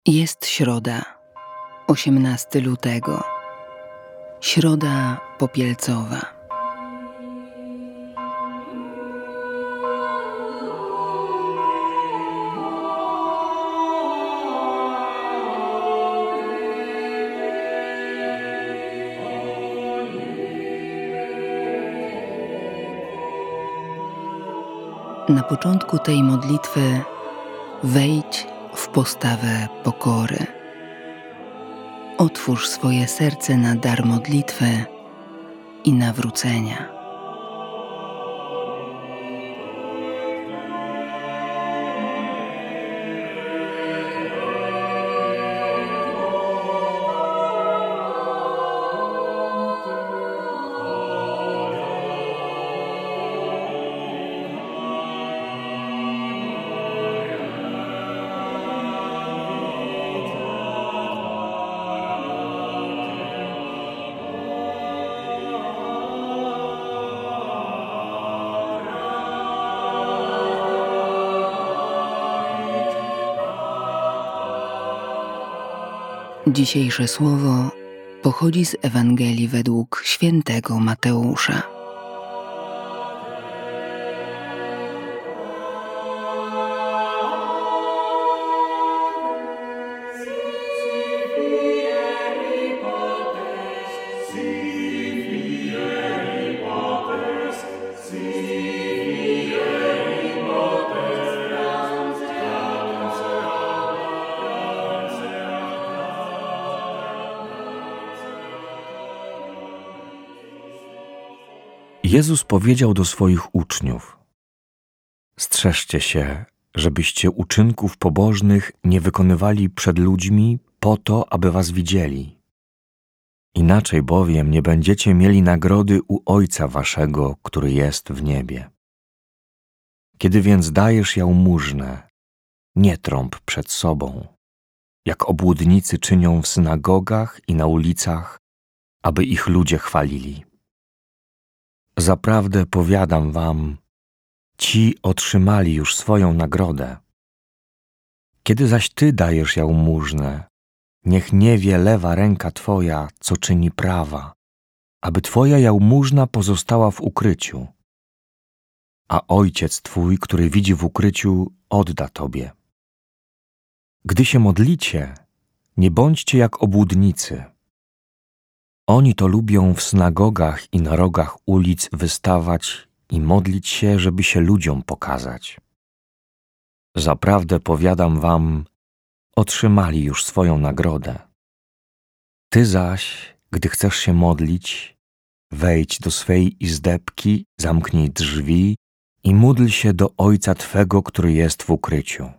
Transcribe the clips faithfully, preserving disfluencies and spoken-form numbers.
Jest środa, osiemnastego lutego, środa popielcowa. Na początku tej modlitwy wejdź w postawę pokory. Otwórz swoje serce na dar modlitwy i nawrócenia. Dzisiejsze słowo pochodzi z Ewangelii według świętego Mateusza. Jezus powiedział do swoich uczniów: strzeżcie się, żebyście uczynków pobożnych nie wykonywali przed ludźmi po to, aby was widzieli. Inaczej bowiem nie będziecie mieli nagrody u Ojca waszego, który jest w niebie. Kiedy więc dajesz jałmużnę, nie trąb przed sobą, jak obłudnicy czynią w synagogach i na ulicach, aby ich ludzie chwalili. Zaprawdę powiadam wam, ci otrzymali już swoją nagrodę. Kiedy zaś ty dajesz jałmużnę, niech nie wie lewa ręka twoja, co czyni prawa, aby twoja jałmużna pozostała w ukryciu, a Ojciec twój, który widzi w ukryciu, odda tobie. Gdy się modlicie, nie bądźcie jak obłudnicy. Oni to lubią w synagogach i na rogach ulic wystawać i modlić się, żeby się ludziom pokazać. Zaprawdę powiadam wam, otrzymali już swoją nagrodę. Ty zaś, gdy chcesz się modlić, wejdź do swej izdebki, zamknij drzwi i módl się do Ojca twego, który jest w ukryciu.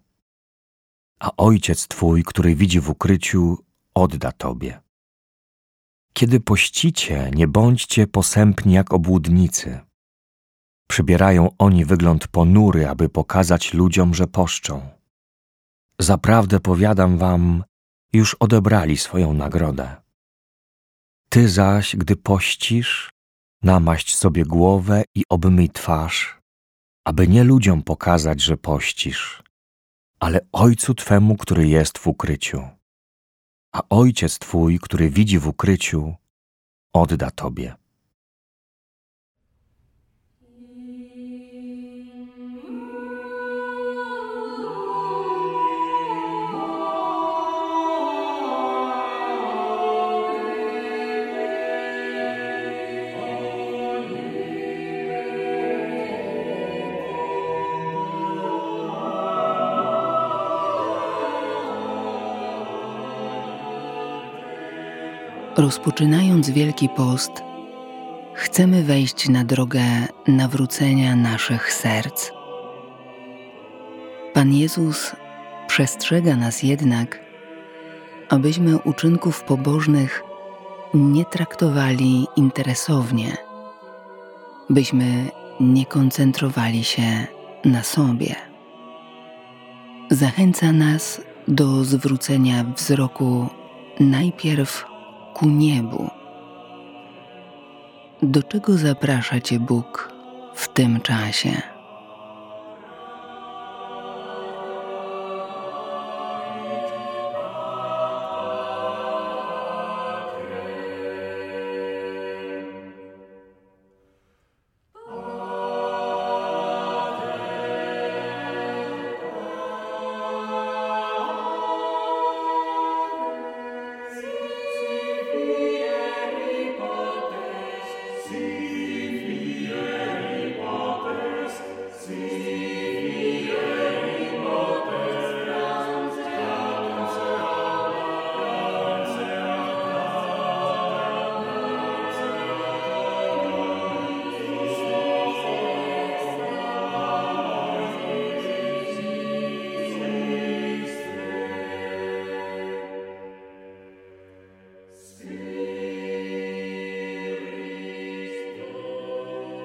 A Ojciec twój, który widzi w ukryciu, odda tobie. Kiedy pościcie, nie bądźcie posępni jak obłudnicy. Przybierają oni wygląd ponury, aby pokazać ludziom, że poszczą. Zaprawdę powiadam wam, już odebrali swoją nagrodę. Ty zaś, gdy pościsz, namaść sobie głowę i obmyj twarz, aby nie ludziom pokazać, że pościsz, ale Ojcu twemu, który jest w ukryciu. A Ojciec twój, który widzi w ukryciu, odda tobie. Rozpoczynając Wielki Post, chcemy wejść na drogę nawrócenia naszych serc. Pan Jezus przestrzega nas jednak, abyśmy uczynków pobożnych nie traktowali interesownie, byśmy nie koncentrowali się na sobie. Zachęca nas do zwrócenia wzroku najpierw ku niebu. Do czego zaprasza Cię Bóg w tym czasie?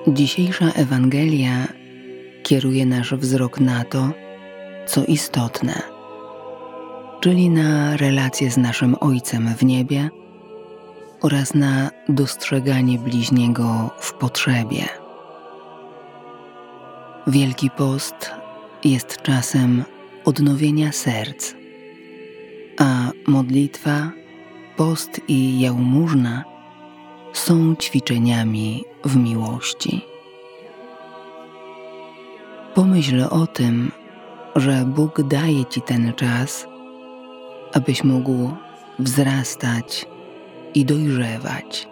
Dzisiejsza Ewangelia kieruje nasz wzrok na to, co istotne, czyli na relacje z naszym Ojcem w niebie oraz na dostrzeganie bliźniego w potrzebie. Wielki Post jest czasem odnowienia serc, a modlitwa, post i jałmużna są ćwiczeniami w miłości. Pomyśl o tym, że Bóg daje Ci ten czas, abyś mógł wzrastać i dojrzewać.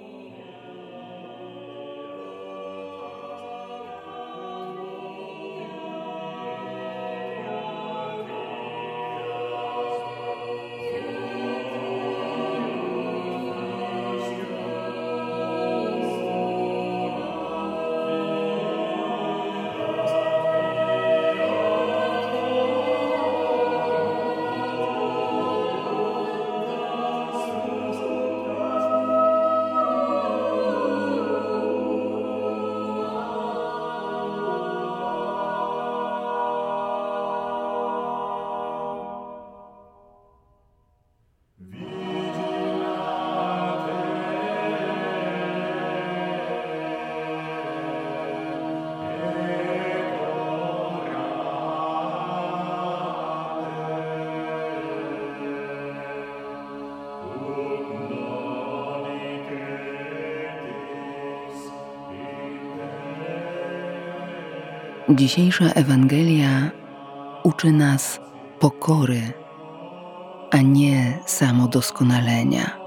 Dzisiejsza Ewangelia uczy nas pokory, a nie samodoskonalenia.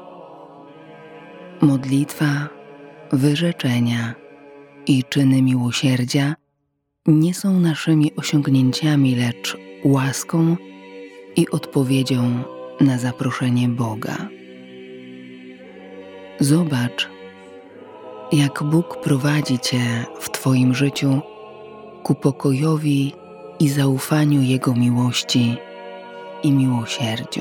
Modlitwa, wyrzeczenia i czyny miłosierdzia nie są naszymi osiągnięciami, lecz łaską i odpowiedzią na zaproszenie Boga. Zobacz, jak Bóg prowadzi Cię w Twoim życiu ku pokojowi i zaufaniu Jego miłości i miłosierdziu.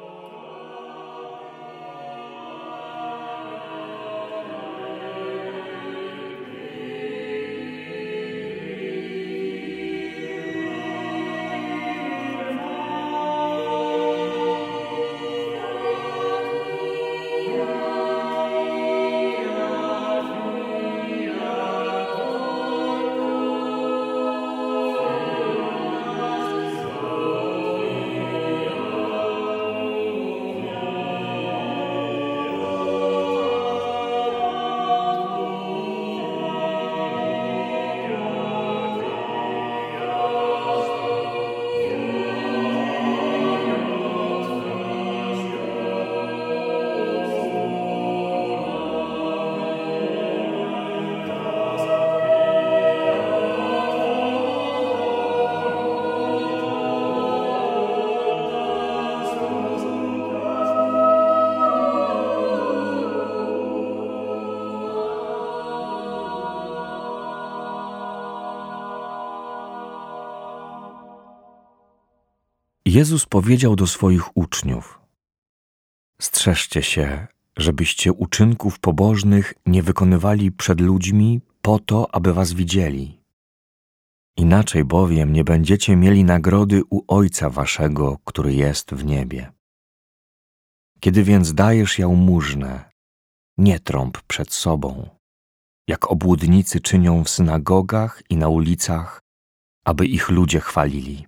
Jezus powiedział do swoich uczniów: strzeżcie się, żebyście uczynków pobożnych nie wykonywali przed ludźmi po to, aby was widzieli. Inaczej bowiem nie będziecie mieli nagrody u Ojca waszego, który jest w niebie. Kiedy więc dajesz jałmużnę, nie trąb przed sobą, jak obłudnicy czynią w synagogach i na ulicach, aby ich ludzie chwalili.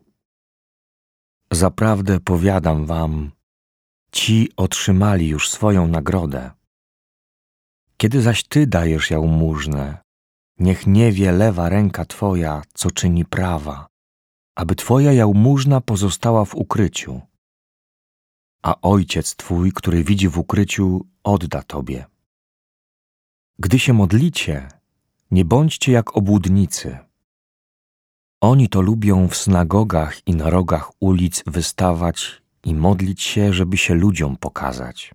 Zaprawdę powiadam wam, ci otrzymali już swoją nagrodę. Kiedy zaś ty dajesz jałmużnę, niech nie wie lewa ręka twoja, co czyni prawa, aby twoja jałmużna pozostała w ukryciu, a Ojciec twój, który widzi w ukryciu, odda tobie. Gdy się modlicie, nie bądźcie jak obłudnicy. Oni to lubią w synagogach i na rogach ulic wystawać i modlić się, żeby się ludziom pokazać.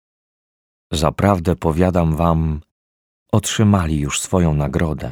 Zaprawdę powiadam wam, otrzymali już swoją nagrodę.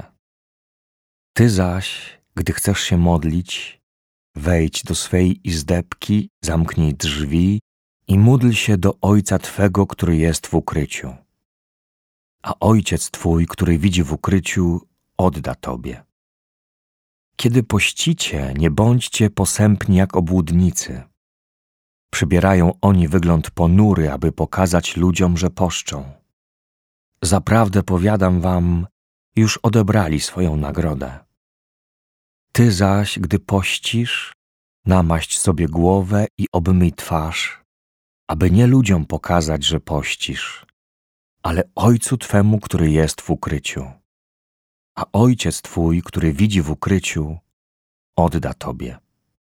Ty zaś, gdy chcesz się modlić, wejdź do swej izdebki, zamknij drzwi i módl się do Ojca Twego, który jest w ukryciu. a Ojciec Twój, który widzi w ukryciu, odda Tobie. Kiedy pościcie, nie bądźcie posępni jak obłudnicy. Przybierają oni wygląd ponury, aby pokazać ludziom, że poszczą. Zaprawdę powiadam wam, już odebrali swoją nagrodę. Ty zaś, gdy pościsz, namaść sobie głowę i obmyj twarz, aby nie ludziom pokazać, że pościsz, ale Ojcu Twemu, który jest w ukryciu. A Ojciec Twój, który widzi w ukryciu, odda Tobie.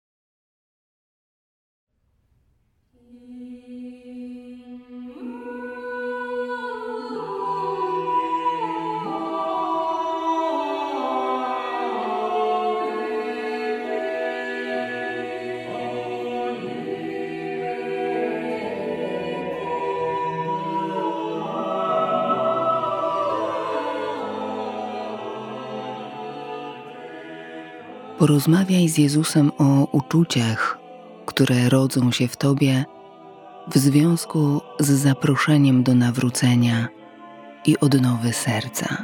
Porozmawiaj z Jezusem o uczuciach, które rodzą się w Tobie w związku z zaproszeniem do nawrócenia i odnowy serca.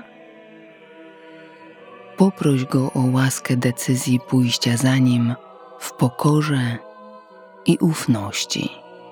Poproś Go o łaskę decyzji pójścia za Nim w pokorze i ufności.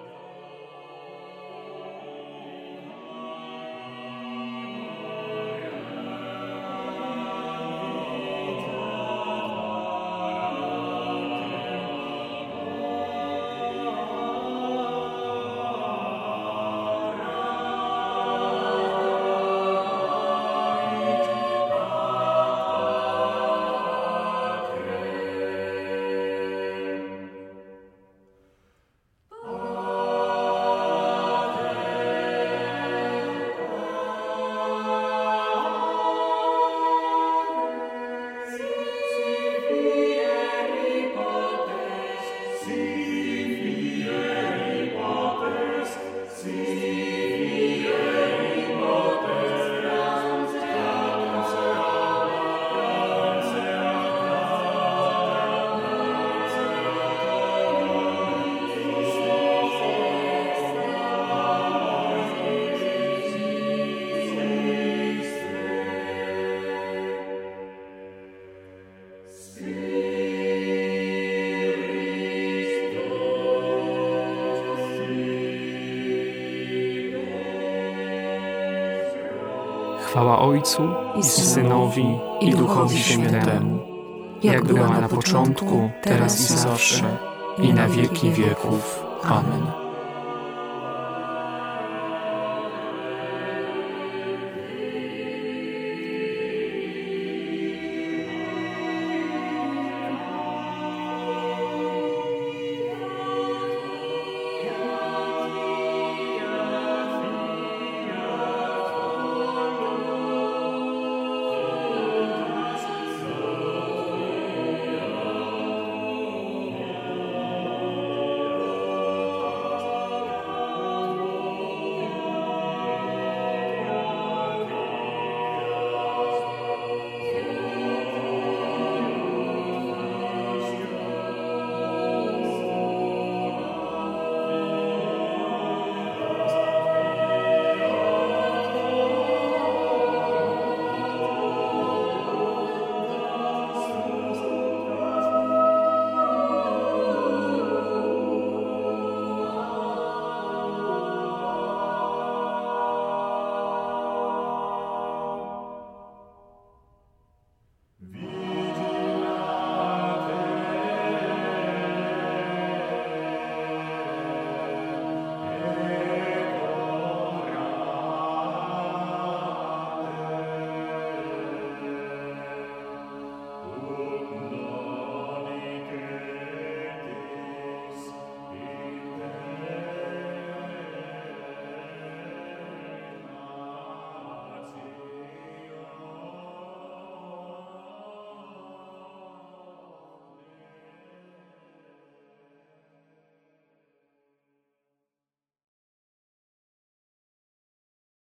Chwała Ojcu i Synowi i Duchowi Świętemu, jak była na początku, teraz i zawsze, i na wieki wieków. Amen.